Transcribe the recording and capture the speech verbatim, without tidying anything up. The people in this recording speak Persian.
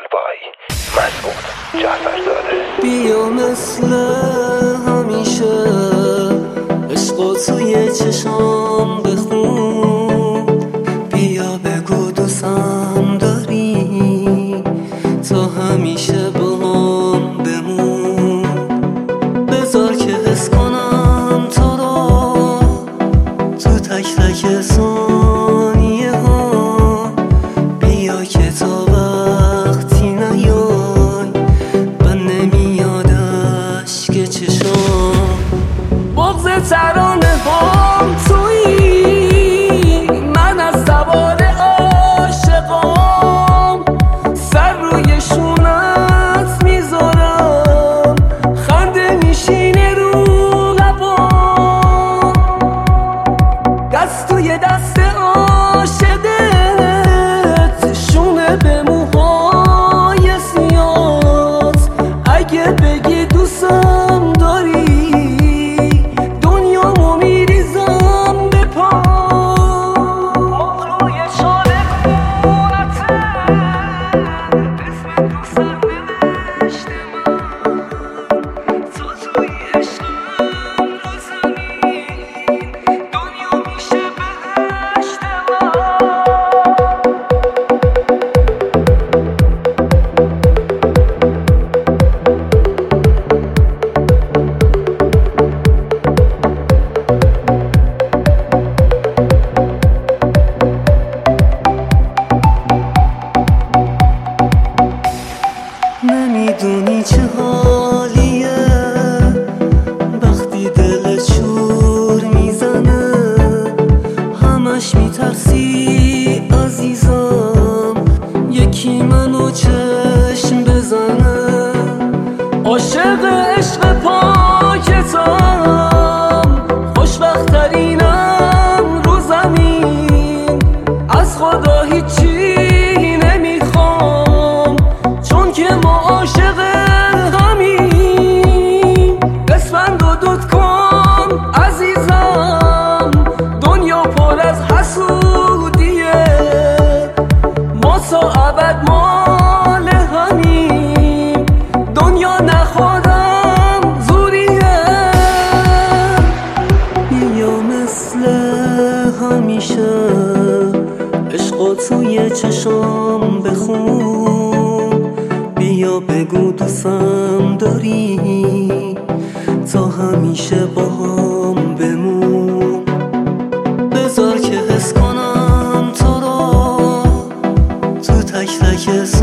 بای مسعود جعفرزاده. بیا مثل همیشه عشقا توی چشام بخون، بیا بگو دوستم داری تا همیشه با هم بمون، بذار که حس کنم تو رو تو تک تک ثانیه ها، بیا که تا وقتی نیای من نمیاد اشک چشام. بغض ترانه هم تویی، من از سوار عاشقام سر روی شونت میذارم، خنده میشینه رو لبام، دست توی دست عاشقت شونه به موهای سیاهت، اگه بگی دوستم داری دنیامو میریزم به پا. ما روی شاله خونته اسم دوستم نوشته من، تو توی عشقم رو زمین دنیا میشه بهشت من. نمیدونی چه حالیه وقتی دل شور میزنه، همش میترسی عزیزم یکی منو چشم بزنه. عاشق عشق پاکتم، خوشبخت‌ترینم رو زمین، از خدا هیچی نمیخوام چون که ما عاشق همین. بسپند و دود کن عزیزم، دنیا پر از حسودیه، ما تا ابد مال همین، دنیا نخوادم زوریه. بیا مثل همیشه عشقا توی چشام بخون، بیا بگو دوستم داری تا همیشه با هم بمون، بذار که حس کنم تو رو تو تک تک